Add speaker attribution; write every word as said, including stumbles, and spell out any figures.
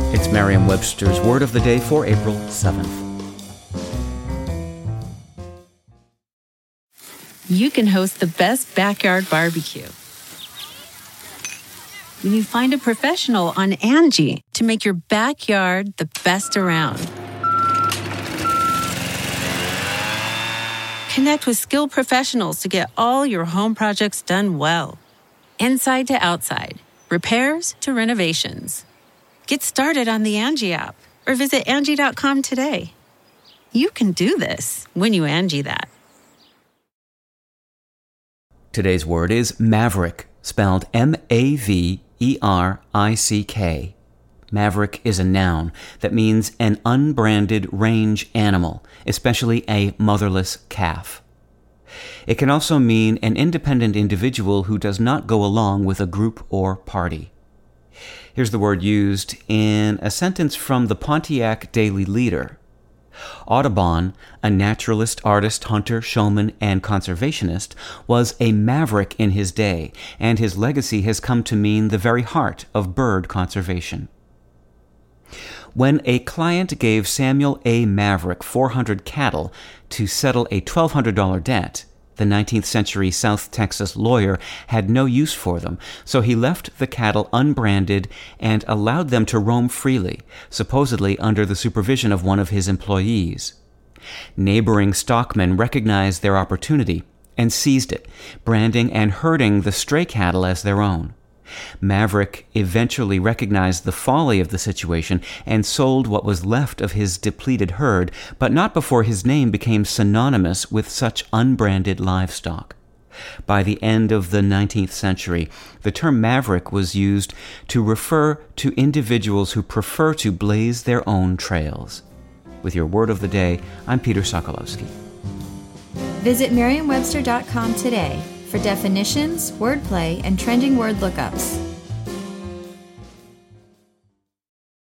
Speaker 1: It's Merriam-Webster's Word of the Day for April seventh.
Speaker 2: You can host the best backyard barbecue when you find a professional on Angie to make your backyard the best around. Connect with skilled professionals to get all your home projects done well. Inside to outside, repairs to renovations. Get started on the Angie app or visit Angie dot com today. You can do this when you Angie that.
Speaker 1: Today's word is maverick, spelled M A V E R I C K. Maverick is a noun that means an unbranded range animal, especially a motherless calf. It can also mean an independent individual who does not go along with a group or party. Here's the word used in a sentence from the Pontiac Daily Leader. Audubon, a naturalist, artist, hunter, showman, and conservationist, was a maverick in his day, and his legacy has come to mean the very heart of bird conservation. When a client gave Samuel A. Maverick four hundred cattle to settle a twelve hundred dollars debt, the nineteenth century South Texas lawyer had no use for them, so he left the cattle unbranded and allowed them to roam freely, supposedly under the supervision of one of his employees. Neighboring stockmen recognized their opportunity and seized it, branding and herding the stray cattle as their own. Maverick eventually recognized the folly of the situation and sold what was left of his depleted herd, but not before his name became synonymous with such unbranded livestock. By the end of the nineteenth century, the term maverick was used to refer to individuals who prefer to blaze their own trails. With your Word of the Day, I'm Peter Sokolowski.
Speaker 3: Visit Merriam Webster dot com today for definitions, wordplay, and trending word lookups.